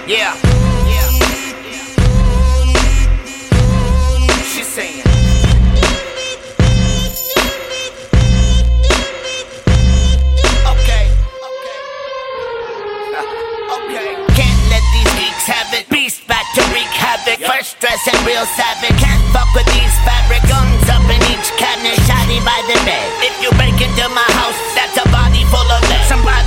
Yeah. She's saying. Okay. Can't let these geeks have it. Beast back to wreak havoc. First dress and real savage. Can't fuck with these fabric. Guns up in each cabinet.